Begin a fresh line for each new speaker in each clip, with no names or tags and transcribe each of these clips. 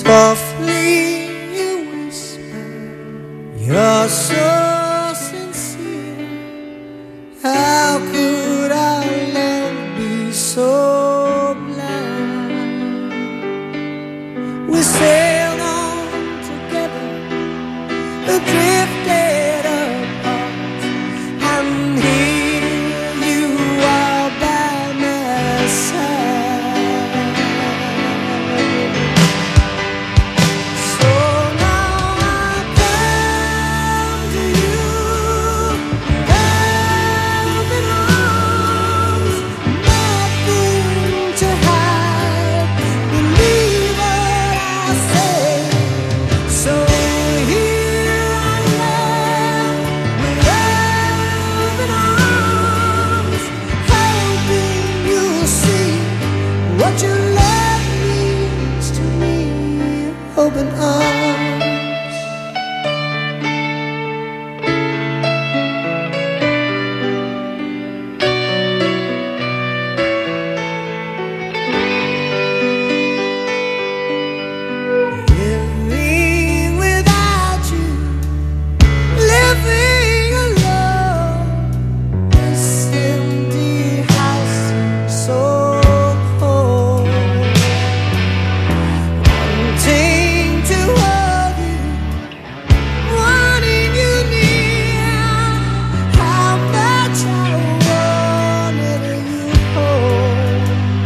Softly you whisper, you're so sincere. How could our love be so blind? We sailed on together, drifted apart, and here you are by my side. So now I come to you, open arms, nothing to hide. Believe what I say. So here I am, with open arms, hoping you'll see what your love means to me. Open arms. Living without you, living alone, this empty house so cold. Wanting to hold you, wanting you near, how much I wanted you home.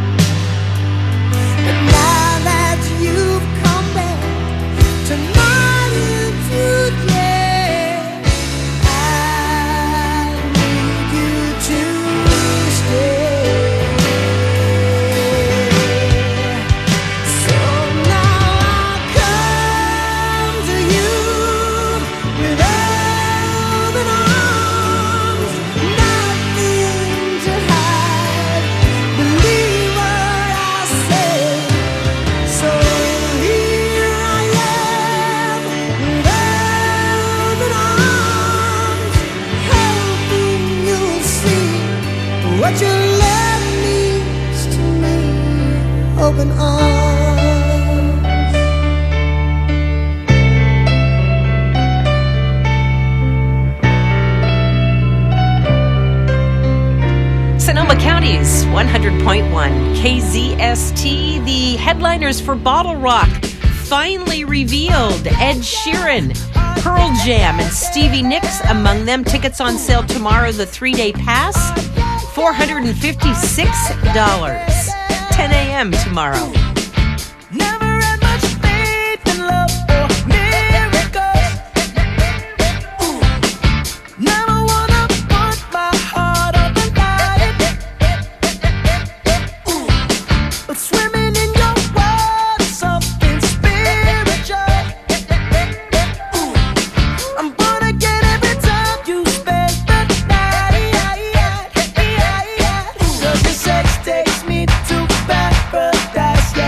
And now that you've come back to my today, I need you to stay. So now I come to you with open arms, nothing to hide. Believe what I say. So here I am, with open arms, hoping you'll see what your love means to me. Open arms.
Sonoma County's 100.1 KZST. The headliners for Bottle Rock finally revealed. Ed Sheeran, Pearl Jam, and Stevie Nicks among them. Tickets on sale tomorrow. The 3-day pass, $456. 10 a.m. tomorrow.
Never had much faith in love or miracles. Never wanna put my heart on the line. But swimming in your world is something spiritual. I'm born again every time you spend the night. 'Cause your sex takes me to paradise.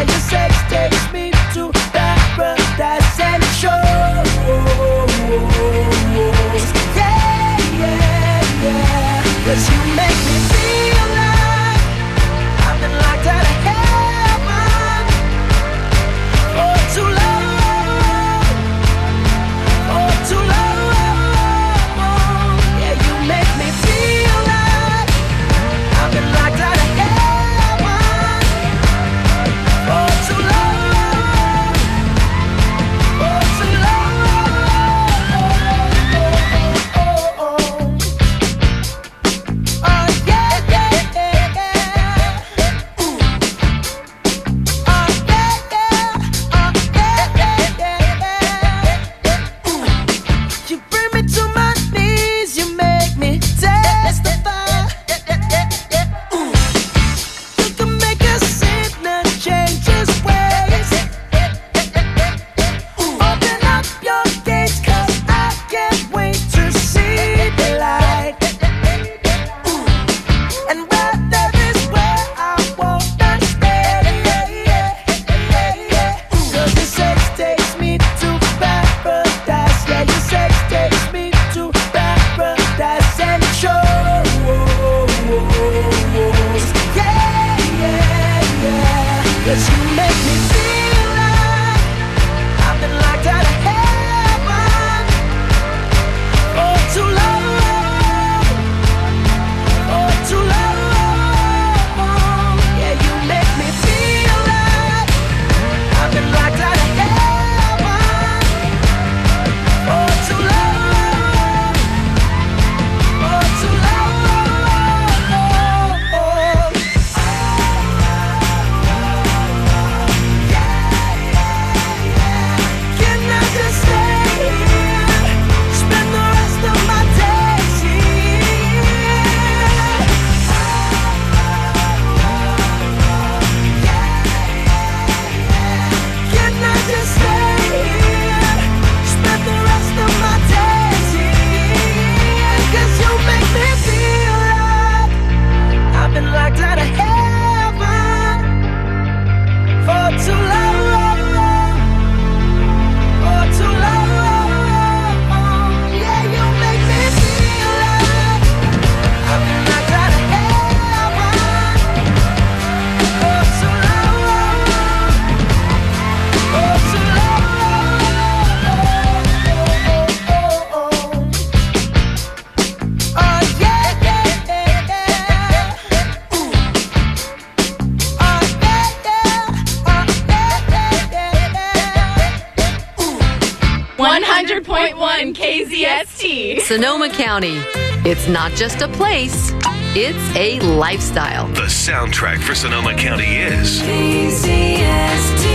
100.1 KZST.
Sonoma County. It's not just a place, it's a lifestyle.
The soundtrack for Sonoma County is
KZST.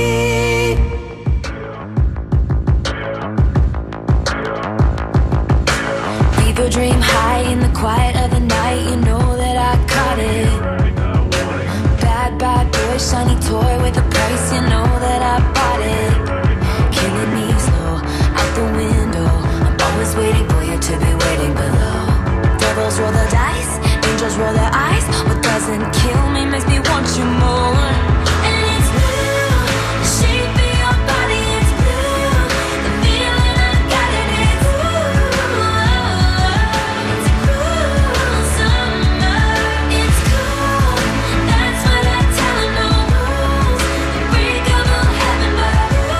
Fever dream high in the quiet of the night. You know that I caught it. Bad, bad boy, shiny toy with a price. You know that I bought it. Killing me slow, out the window. I'm always waiting for you to be waiting below. Devils roll the dice, angels roll their eyes. What doesn't kill me makes me want you more. And it's blue, the shape of your body is blue. The feeling I got it is blue. It's a cruel summer. It's cool, that's what I tell her. No rules, unbreakable heaven, but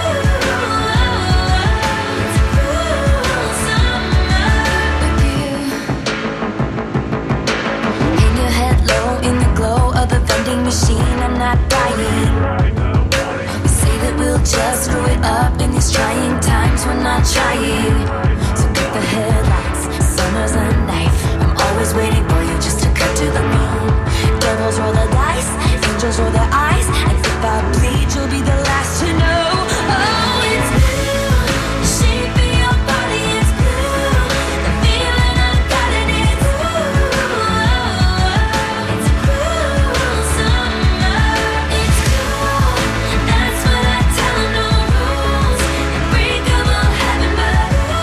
it's a cruel summer with you. In your head low, in the glow of the vending machine, I'm not dying. We say that we'll just screw it up in these trying times. We're not trying. So get the headlights, summer's a knife. I'm always waiting for you just to cut to the bone. Devils roll the dice, angels roll their eyes. And if I bleed, you'll be the last to know. Oh, it's blue, the shape of your body is blue. The feeling I got it is blue. It's a cruel summer. It's cool, that's what I tell her. No rules, unbreakable heaven, but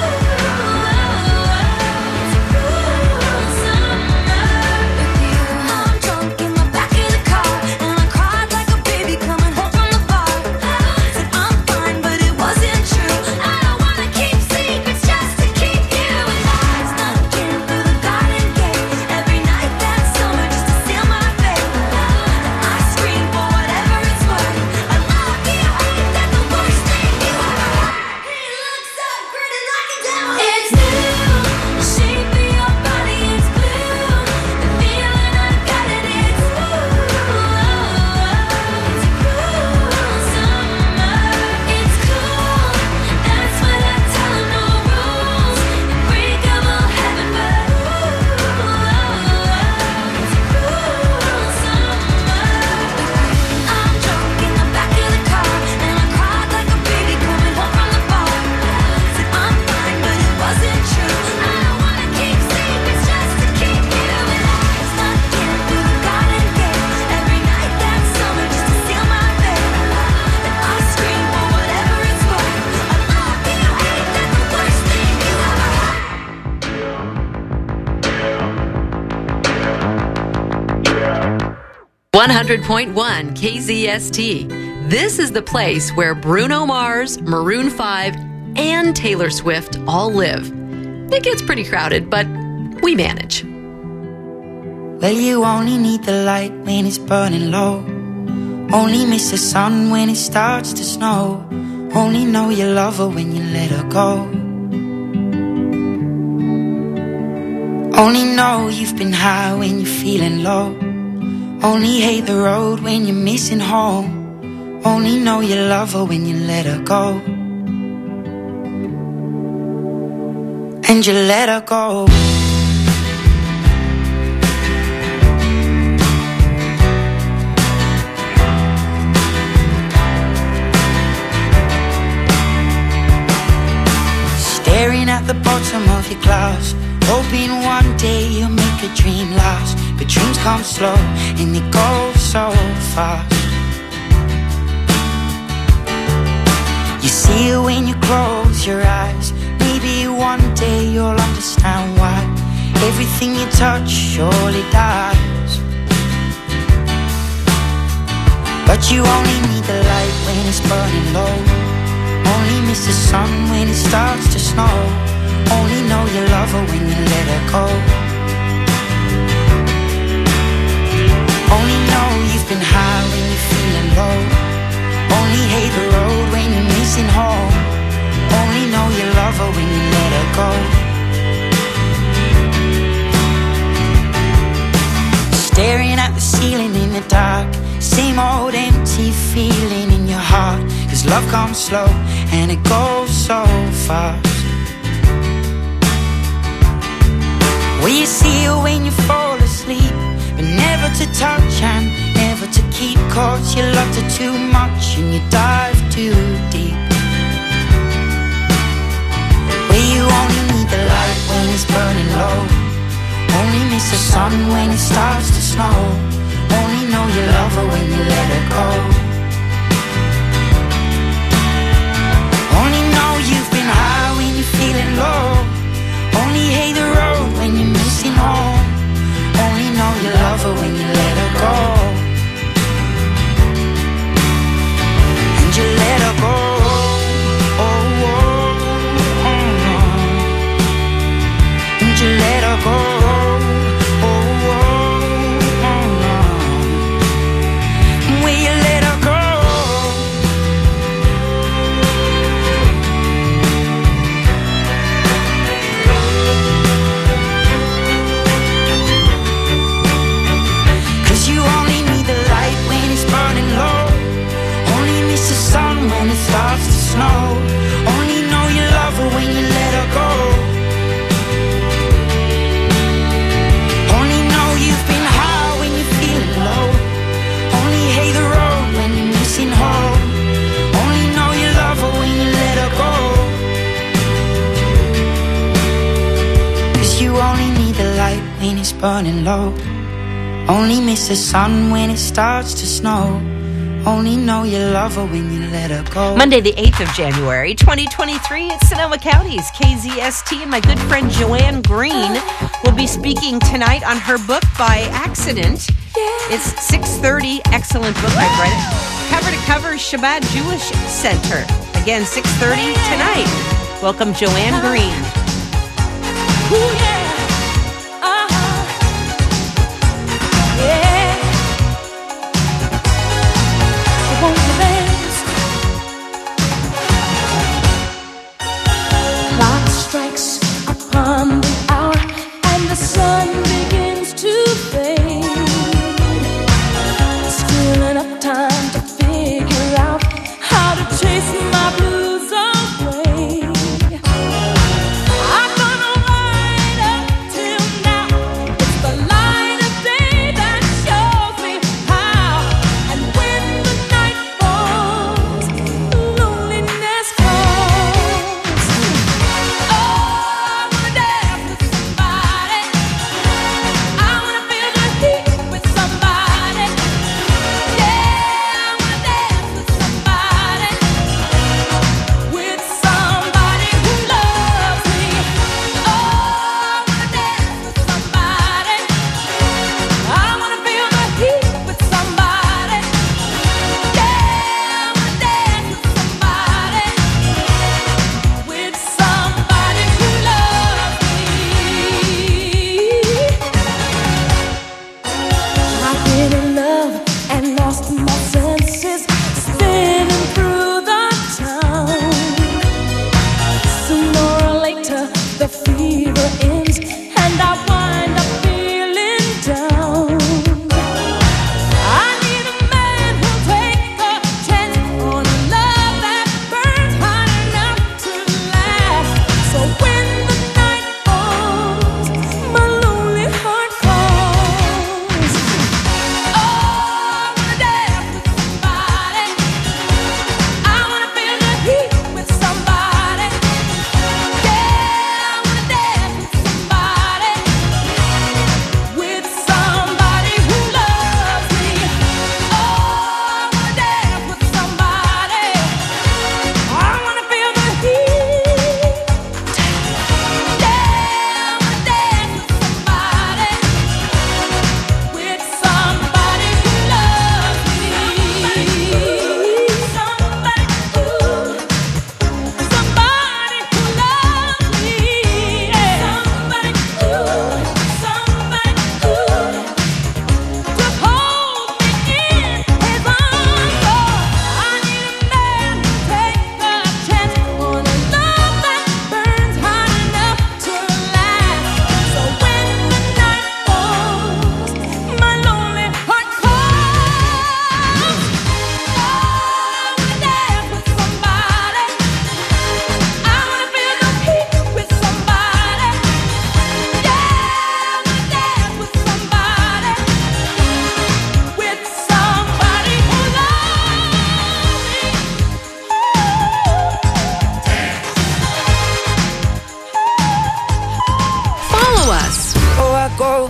it's a cruel summer with you. I'm drunk in the back of the car, and I cried like a baby coming home from the bar. Said I'm fine, but it wasn't true. I don't wanna keep secrets just to keep you alive. Snuck in through the garden gate every night that summer just to seal my fate. I scream for whatever it's worth. I love you, ain't that the worst thing you ever heard? He looks so gritty like a devil. It's blue, the shape of your body is blue. The feeling I got it is blue. It's a cruel summer. It's cool, that's what I tell her. No rules, unbreakable heaven, but it's a cruel summer. I'm drunk in the back of the car, and I cried like a baby coming home from the bar. Said I'm fine, but it wasn't true. I don't wanna keep secrets just to keep you alive. Snuck in through the garden gate every night that summer just to seal my fate. And I scream for whatever it's worth. I love you, ain't that the worst thing you ever heard?
100.1 KZST. This is the place where Bruno Mars, Maroon 5, and Taylor Swift all live. It gets pretty crowded, but we manage.
Well, you only need the light when it's burning low. Only miss the sun when it starts to snow. Only know you love her when you let her go. Only know you've been high when you're feeling low. Only hate the road when you're missing home. Only know you love her when you let her go. And you let her go. Staring at the bottom of your glass, hoping one day you'll make a dream last. But dreams come slow and they go so fast. You see it when you close your eyes. Maybe one day you'll understand why everything you touch surely dies. But you only need the light when it's burning low. Only miss the sun when it starts to snow. Only know you love her when you let her go. Only know you've been high when you're feeling low. Only hate the road when you're missing home. Only know you love her when you let her go. Staring at the ceiling in the dark, same old empty feeling in your heart. 'Cause love comes slow and it goes so fast. Will you see her when you fall asleep? But never to touch and never to keep, 'cause you loved her too much and you dive too deep. Where you only need the light when it's burning low, only miss the sun when it starts to snow, only know you love her when you let her go. Only know you've been high when you're feeling low, only hate the road when you're missing home, only know you love her when you let her go. And you let her go. Oh, oh, oh, oh. And you let her go. Oh, oh, oh, oh. Will you let her go? You only need the light when it's burning low, only miss the sun when it starts to snow, only know you love her when you let her go. Only know you've been high when you're feeling low, only hate the road when you're missing home, only know you love her when you let her go. 'Cause you only need the light when it's burning low, only miss the sun when it starts to snow, only know you love her when you let her go.
Monday, the 8th of January, 2023. It's Sonoma County's KZST, and my good friend Joanne Green will be speaking tonight on her book, By Accident. It's 6:30. Excellent book. I've read it. Cover to cover, Shabbat Jewish Center. Again, 6:30 tonight. Welcome, Joanne Green.
Ooh, yeah.
Clock strikes upon the hour and the sun begins to fade. Still enough time to figure out how to chase my blues away. I'm gonna ride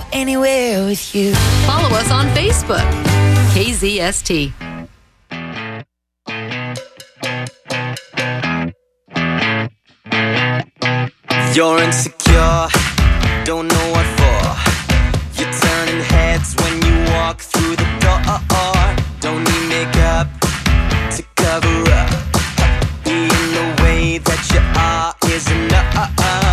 anywhere with you.
Follow us on Facebook, KZST.
You're insecure, don't know what for. You're turning heads when you walk through the door. Don't need makeup to cover up. Being the way that you are is enough.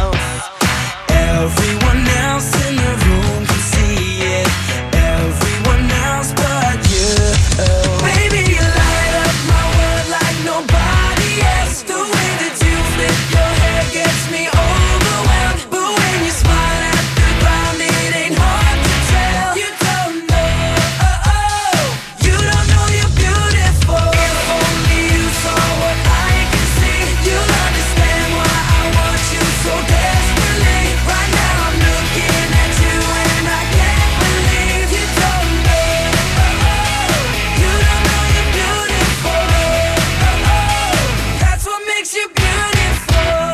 Everyone else in the room can see it. Everyone else but you. Baby, you light up my world like nobody else. The way that you flip your hair gets me overwhelmed. But when you smile at the ground, it ain't hard to tell. You don't know, you don't know you're beautiful. If only you saw what I can see, you'll understand why I want you so desperately. Right now I'm looking at you and I can't believe you don't know, you don't know you're beautiful. That's what makes you beautiful.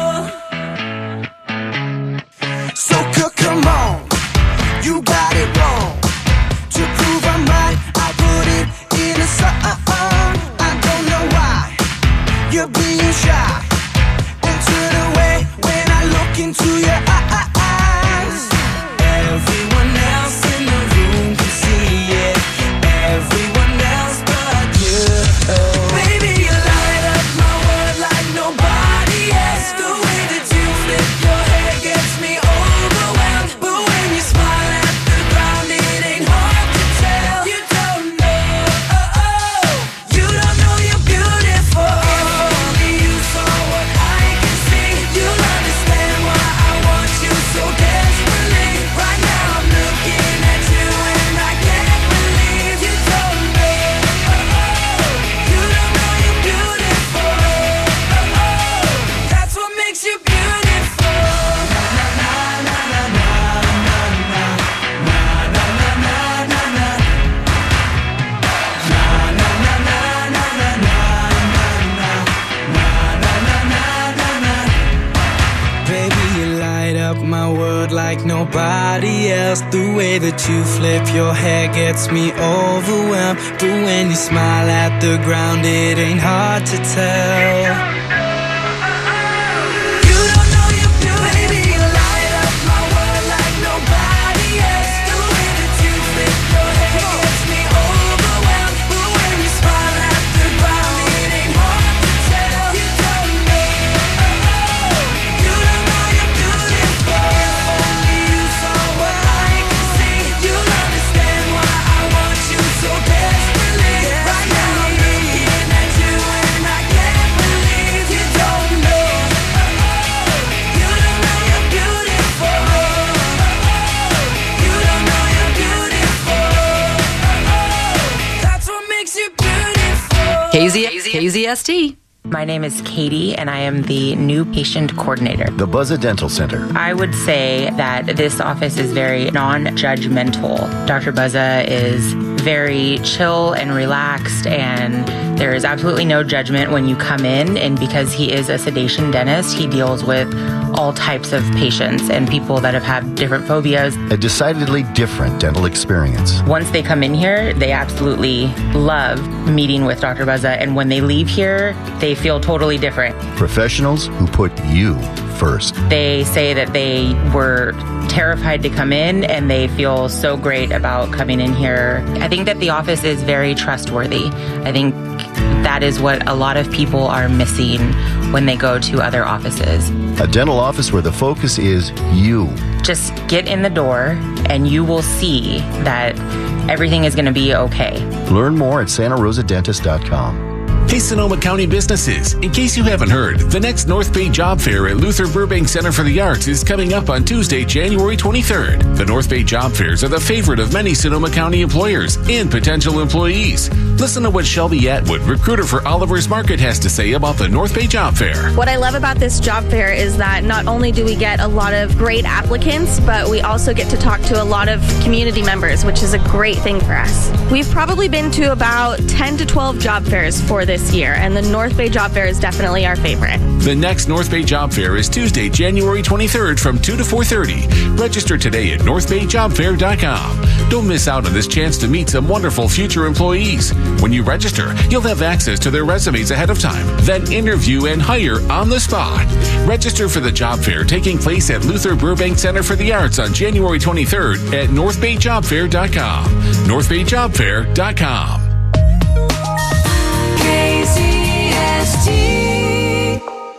So come on, you got it wrong. To prove I'm right, I put it in a song. I don't know why you're being shy and turn away when I look into your eyes. Everyone else in the room can see it. Everyone else but you. Baby, you light up my world like nobody else. The way that you flip your hair gets me overwhelmed. But when you smile at the ground, it ain't hard to tell. You don't know, you don't know you're beautiful. If only you saw what I can see, you'll understand why I want you so desperately. Right now I'm looking at you and I can't believe you don't know, you don't know you're beautiful. That's what makes you beautiful. Baby, you light up my world like nobody else. The way that you flip your hair gets me overwhelmed. But when you smile at the ground, it ain't hard to tell. You don't know you're beautiful. Baby, you light up my world like nobody else. The way that you flip your hair gets me overwhelmed. But when you smile at the ground, it ain't hard to tell. You don't know, you don't know you're beautiful. If only you saw what I can see, you'll understand why I want you so desperately. Right now I'm looking at you and I can't believe you don't know, you don't know you're beautiful. You don't know you're beautiful. That's what makes you beautiful.
KZST.
My name is Katie, and I am the new patient coordinator.
The Buzza Dental Center.
I would say that this office is very non-judgmental. Dr. Buzza is very chill and relaxed, and there is absolutely no judgment when you come in. And because he is a sedation dentist, he deals with all types of patients and people that have had different phobias.
A decidedly different dental experience.
Once they come in here, they absolutely love meeting with Dr. Buzza, and when they leave here, they feel totally different.
Professionals who put you first.
They say that they were terrified to come in, and they feel so great about coming in here. I think that the office is very trustworthy. I think that is what a lot of people are missing when they go to other offices.
A dental office where the focus is you.
Just get in the door and you will see that everything is going to be okay.
Learn more at santarosadentist.com.
Hey, Sonoma County businesses. In case you haven't heard, the next North Bay Job Fair at Luther Burbank Center for the Arts is coming up on Tuesday, January 23rd. The North Bay Job Fairs are the favorite of many Sonoma County employers and potential employees. Listen to what Shelby Atwood, recruiter for Oliver's Market, has to say about the North Bay Job Fair.
What I love about this job fair is that not only do we get a lot of great applicants, but we also get to talk to a lot of community members, which is a great thing for us. We've probably been to about 10 to 12 job fairs for this year, and the North Bay Job Fair is definitely our favorite.
The next North Bay Job Fair is Tuesday, January 23rd from 2 to 4:30. Register today at northbayjobfair.com. Don't miss out on this chance to meet some wonderful future employees. When you register, you'll have access to their resumes ahead of time, then interview and hire on the spot. Register for the job fair taking place at Luther Burbank Center for the Arts on January 23rd at northbayjobfair.com. northbayjobfair.com.
KZST.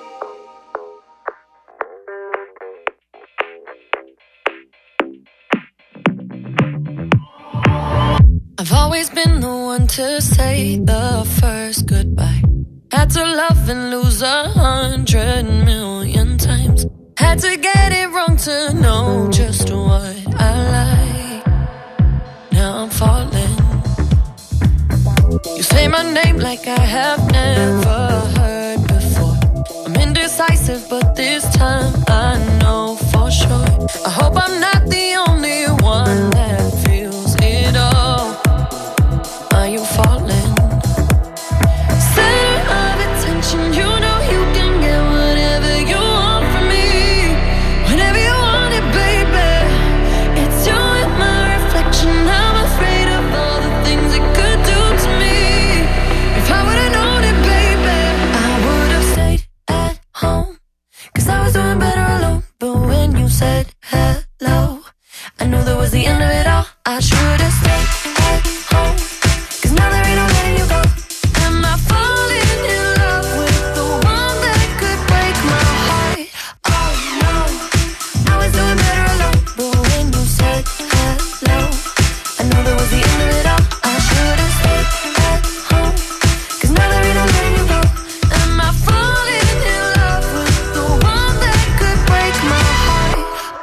I've always been the one to say the first goodbye. Had to love and lose 100,000,000 times. Had to get it wrong to know just what I like. Now I'm falling. You say my name like I have never heard before. I'm indecisive, but this time I know for sure. I hope I'm not the only one that feels it all. Are you falling? Center of attention, you know you can get whatever you want from me. Whenever you want it, baby. It's you and my reflection. I'm afraid of all the things it could do to me. If I would've known it, baby, I would've stayed at home. 'Cause I was doing better alone. But when you said hello, I knew that was the end of it all. I should've stayed at home. 'Cause now there ain't no letting you go. Am I falling in love with the one that could break my heart? Oh no, I was doing better alone. But when you said hello, I knew that was the end of it all. I should've stayed at home. 'Cause now there ain't no letting you go. Am I falling in love with the one that could break my heart?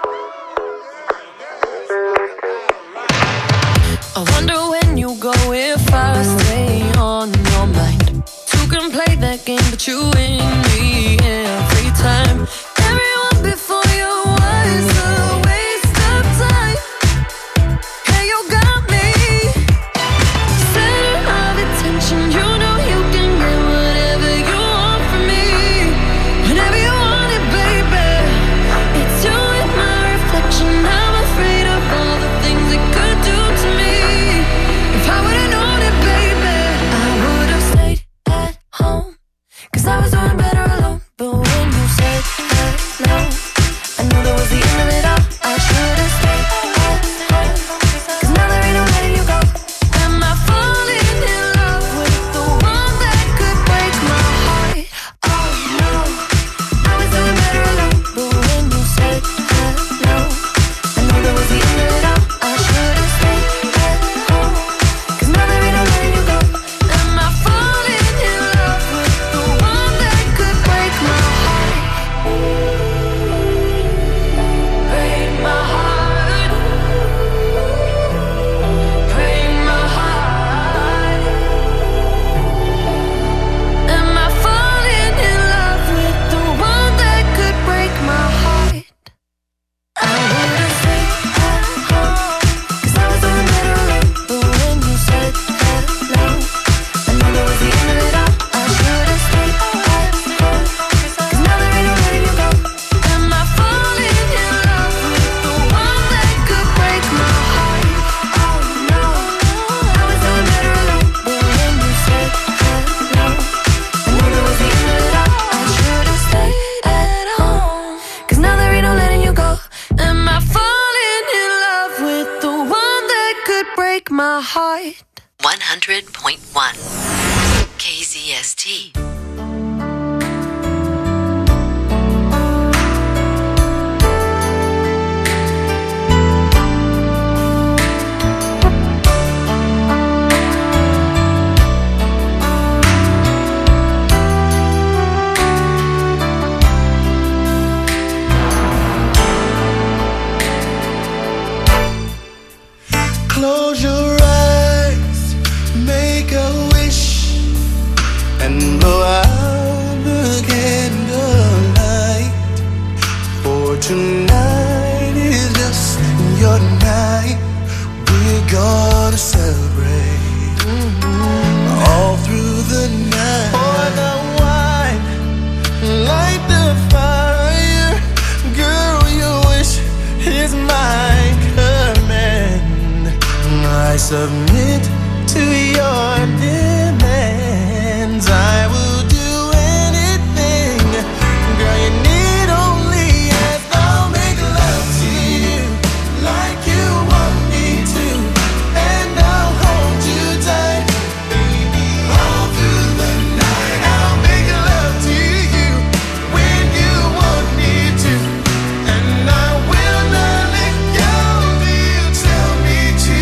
I wonder when you go if I stay on your mind. Two can play that game, but you win me every time. Everyone before you was a waste of time. Hey, you got me. Center of attention, you know you can get whatever you want from me. Whenever you want it, baby. It's you and my reflection. I'm afraid of all the things it could do to me. If I would've known it, baby, I would've stayed at home. 'Cause I was doing better alone. But when you said hello, I knew that was the end of it all. I should've stayed at home. 'Cause now there ain't no letting you go. Am I falling in love with the one that could break my heart? Oh no, I was doing better alone. But when you said hello, I knew that was the end of it all. I should've stayed at home. 'Cause now there ain't no letting you go. Am I falling in love with the one that could break my heart? Break my heart. Break my heart. Am I falling in love with the one that could break my heart? I would've stayed at home. 'Cause I was doing better alone. But when you said hello, I knew that was the end of it all. I should've stayed at home. 'Cause now there ain't no letting you go. Am I falling in love with the one that could break my heart? Oh no, I was doing better alone. But when you said hello, I knew that was the end of it all. I should've stayed at home. 'Cause now there ain't no letting you go. Am I falling in love with the one that could break my heart?
100.1 KZST.
Close your eyes, make a Tonight is just your night. We're gonna celebrate all through the night. Pour the wine, light the fire. Girl, your wish is my command. I submit to your demands. I will do anything. Girl, you need only ask. I'll make love to you like you want me to, and I'll hold you tight all through the night. I'll make love to you when you want me to, and I will not let go till you tell me to.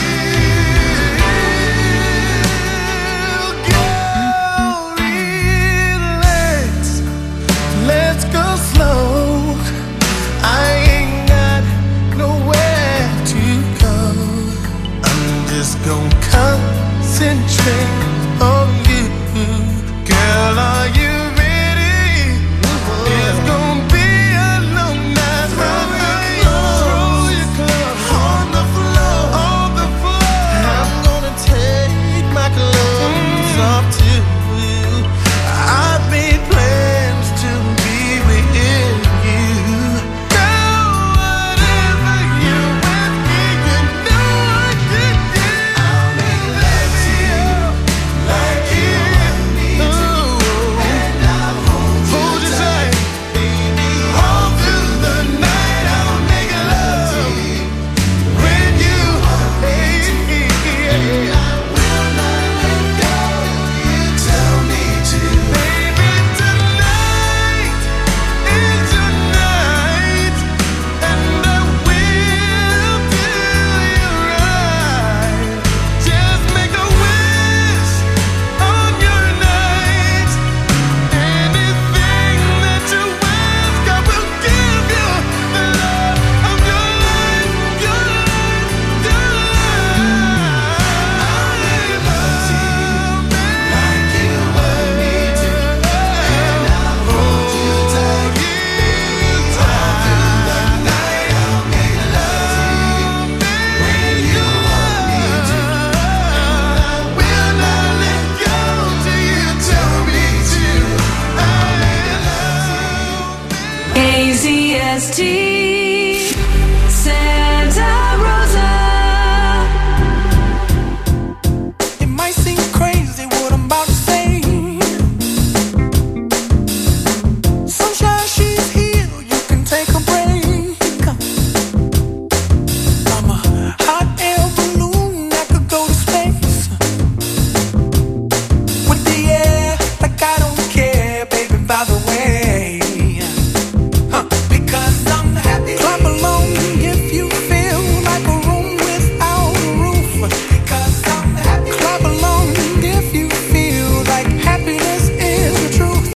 Girl, relax, let's go slow. I ain't got nowhere to go. I'm just gonna concentrate on you. Girl, are you ready? It's gonna be a long night. Throw your clothes on the floor. I'm gonna take my clothes off too. I've made plans to be with you. Girl, whatever you ask me, you know I can do. I'll make love to you like you want me to, and I'll hold you tight all through the night. I'll make love to you when you want me to, and I will not let go till you tell me to. Baby, tonight is your night, and I will do you right. Just make a wish on your night. Anything that you ask, I will give you the love of your life, your life, your life. I'll make love to you like you want me to, and I'll hold you tight all through the night. I'll make love to you when you want me to, and I will not let go till you tell me to. I'll make love.
KZST.